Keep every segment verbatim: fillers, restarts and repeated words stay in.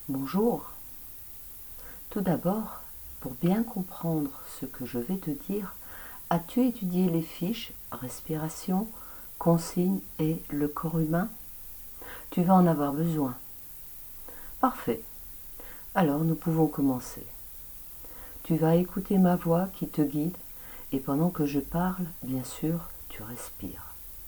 Bonjour. Tout d'abord, pour bien comprendre ce que je vais te dire, as-tu étudié les fiches respiration, consignes et le corps humain? Tu vas en avoir besoin. Parfait. Alors nous pouvons commencer. Tu vas écouter ma voix qui te guide et pendant que je parle, bien sûr, tu respires.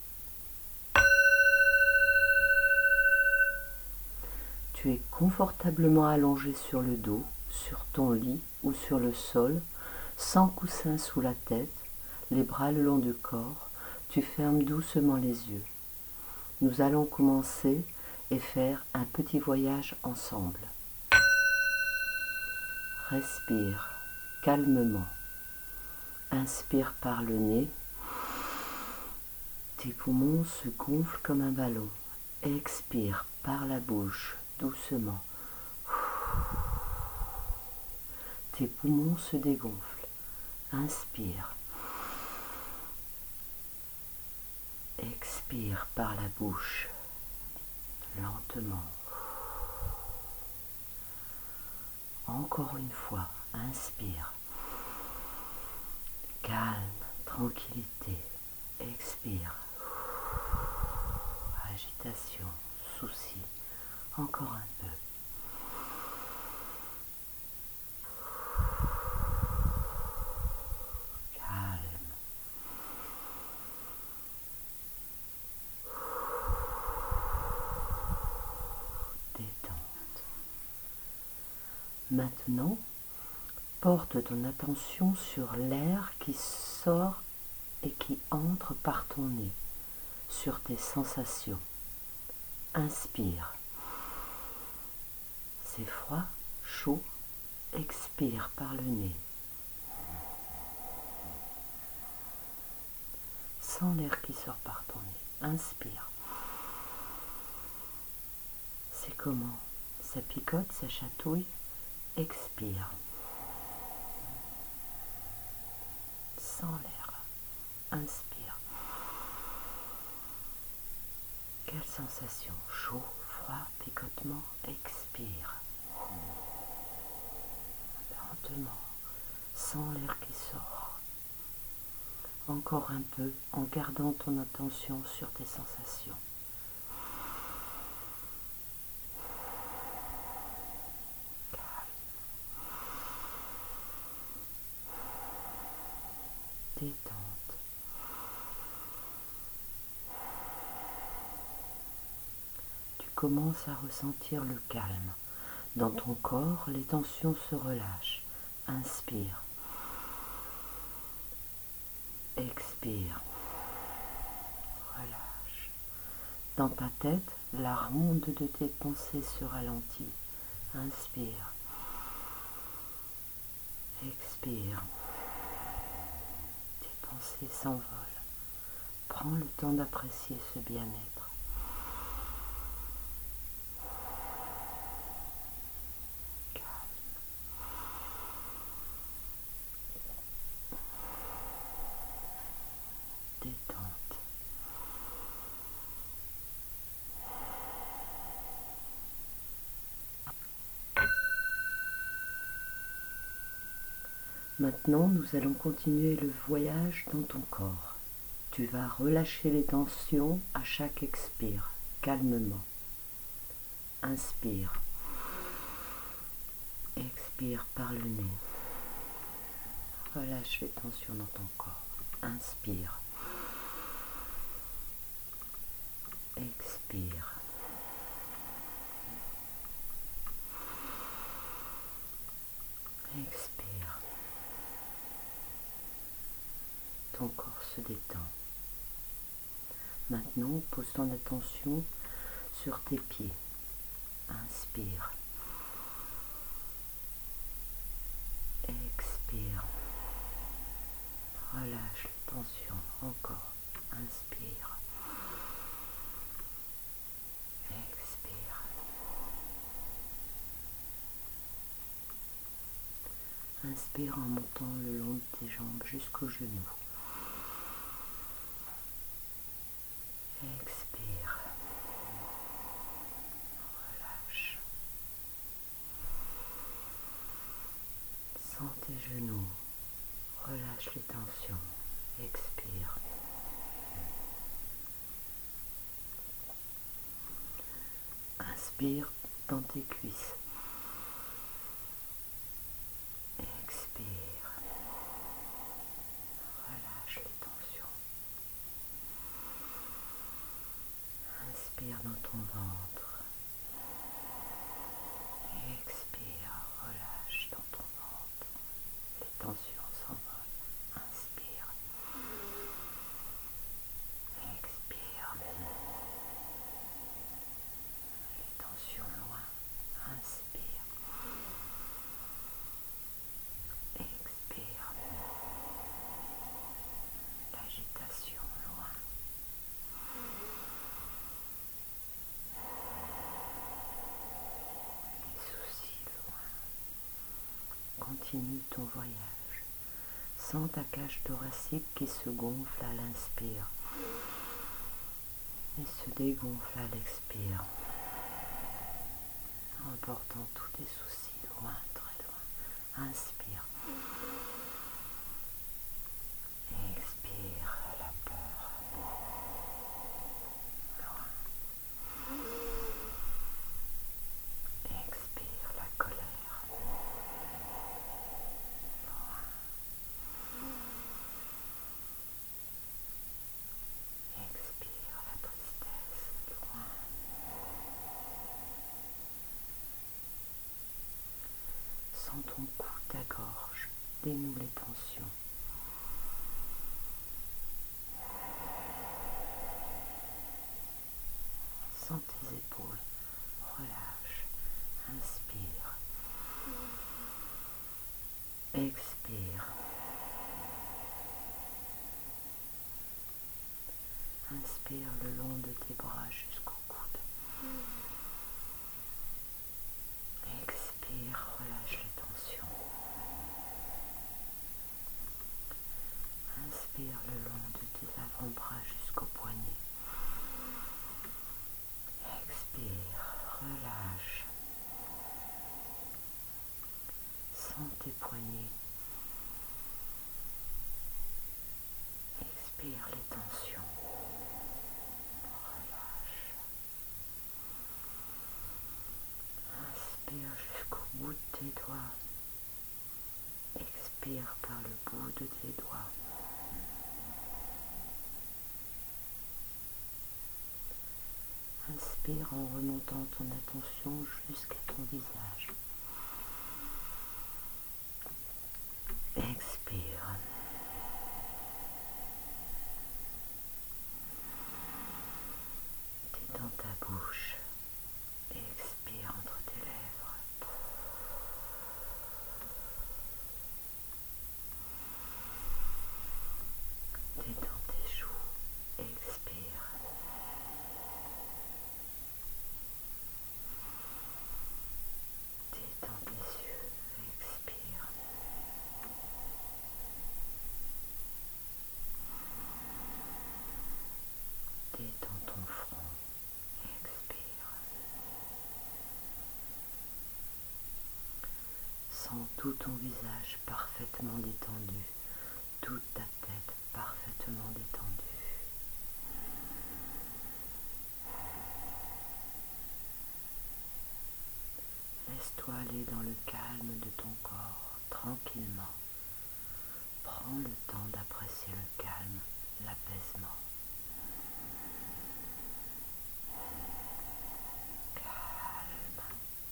Tu es confortablement allongé sur le dos, sur ton lit ou sur le sol, sans coussin sous la tête, les bras le long du corps, tu fermes doucement les yeux. Nous allons commencer et faire un petit voyage ensemble. Respire calmement. Inspire par le nez. Tes poumons se gonflent comme un ballon. Expire par la bouche doucement. Tes poumons se dégonflent. Inspire. Expire par la bouche, lentement. Encore une fois, inspire. Calme, tranquillité. Expire. Agitation, souci. Encore un peu. Calme. Détente. Maintenant, porte ton attention sur l'air qui sort et qui entre par ton nez, sur tes sensations. Inspire. C'est froid, chaud. Expire par le nez. Sens l'air qui sort par ton nez. Inspire. C'est comment? Ça picote, ça chatouille. Expire. Sens l'air. Inspire. Quelle sensation? Chaud, froid, picotement. Expire. Lentement. Sens l'air qui sort. Encore un peu en gardant ton attention sur tes sensations. Détente. Tu commences à ressentir le calme. Dans ton corps, les tensions se relâchent. Inspire. Expire. Relâche. Dans ta tête, la ronde de tes pensées se ralentit. Inspire. Expire. Tes pensées s'envolent. Prends le temps d'apprécier ce bien-être. Détente. Maintenant, nous allons continuer le voyage dans ton corps. Tu vas relâcher les tensions à chaque expire, calmement. Inspire. Expire par le nez. Relâche les tensions dans ton corps. Inspire. Expire. Expire. Ton corps se détend. Maintenant, pose ton attention sur tes pieds. Inspire. Expire. Relâche les tensions. Encore. Inspire. Expire. Inspire en montant le long de tes jambes jusqu'aux genoux. Expire. Relâche. Sens tes genoux, relâche les tensions, expire. Inspire dans tes cuisses. Expire. Relâche les tensions. Inspire dans ton ventre. Expire. Relâche dans ton ventre. Les tensions s'envolent. Inspire. Expire. Les tensions loin. Inspire. Expire. L'agitation loin. Les soucis loin. Continue ton voyage. Sens ta cage thoracique qui se gonfle à l'inspire et se dégonfle à l'expire, emportant tous tes soucis loin, très loin. Inspire. Expire la peur. Loin. Expire la colère. Loin. Expire la tristesse. Loin. Sens ton cou, ta gorge. Dénoue les tensions. Sens tes épaules, relâche, inspire, expire, inspire le long de tes bras jusqu'au coude, expire, relâche les tensions, inspire le long de tes avant-bras jusqu'au poignet. Expire, relâche. Sens tes poignets. Expire les tensions. Relâche. Inspire jusqu'au bout de tes doigts. Expire par le bout de tes doigts. Inspire en remontant ton attention jusqu'à ton visage. Expire. Détends ta bouche. Expire entre tes lèvres. Détends tes joues. Expire. Détends tes yeux. Expire. Détends ton front. Expire. Sens tout ton visage parfaitement détendu, toute ta tête parfaitement détendue. Laisse-toi aller dans le calme de ton corps, tranquillement. Prends le temps d'apprécier le calme, l'apaisement. Calme.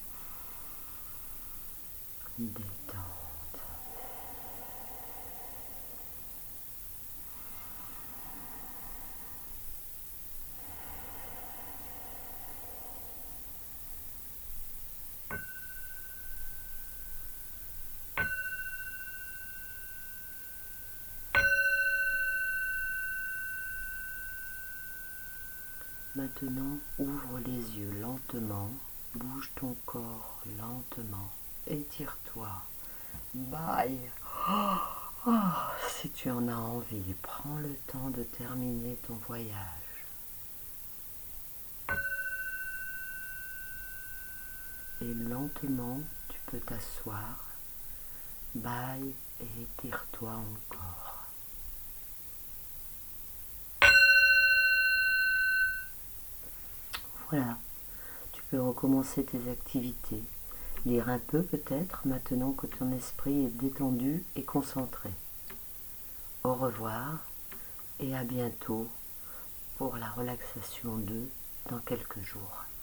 Détente. Maintenant, ouvre les yeux lentement, bouge ton corps lentement, étire-toi, baille. Oh, oh, si tu en as envie, prends le temps de terminer ton voyage. Et lentement, tu peux t'asseoir Bye et étire-toi encore. Voilà, tu peux recommencer tes activités. Lire un peu peut-être maintenant que ton esprit est détendu et concentré. Au revoir et à bientôt pour la relaxation deux dans quelques jours.